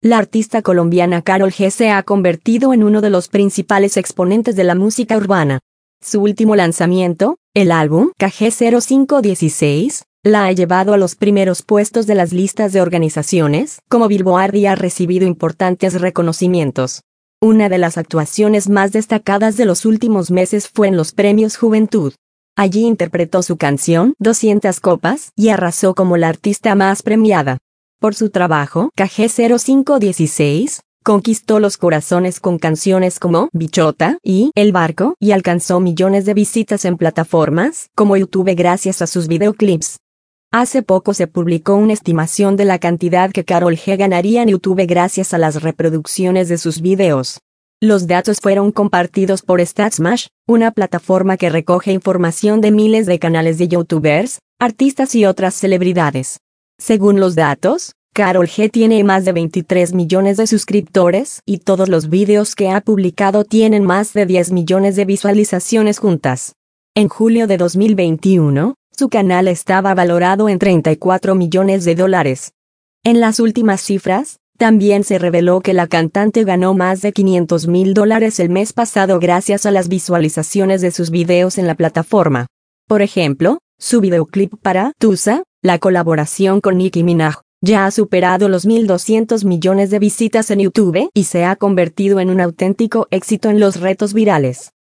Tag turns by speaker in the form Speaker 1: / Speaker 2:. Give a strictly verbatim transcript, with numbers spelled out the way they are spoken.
Speaker 1: La artista colombiana Karol G se ha convertido en uno de los principales exponentes de la música urbana. Su último lanzamiento, el álbum K G cero cinco dieciséis, la ha llevado a los primeros puestos de las listas de organizaciones como Billboard y ha recibido importantes reconocimientos. Una de las actuaciones más destacadas de los últimos meses fue en los Premios Juventud. Allí interpretó su canción doscientas copas y arrasó como la artista más premiada. Por su trabajo, K G cero cinco dieciséis conquistó los corazones con canciones como Bichota y El Barco y alcanzó millones de visitas en plataformas como YouTube gracias a sus videoclips. Hace poco se publicó una estimación de la cantidad que Karol G ganaría en YouTube gracias a las reproducciones de sus videos. Los datos fueron compartidos por StatSmash, una plataforma que recoge información de miles de canales de youtubers, artistas y otras celebridades. Según los datos, Karol G tiene más de veintitrés millones de suscriptores y todos los videos que ha publicado tienen más de diez millones de visualizaciones juntas. En julio de dos mil veintiuno, su canal estaba valorado en treinta y cuatro millones de dólares. En las últimas cifras, también se reveló que la cantante ganó más de quinientos mil dólares el mes pasado gracias a las visualizaciones de sus videos en la plataforma. Por ejemplo, su videoclip para Tusa, la colaboración con Nicki Minaj, ya ha superado los mil doscientos millones de visitas en YouTube y se ha convertido en un auténtico éxito en los retos virales.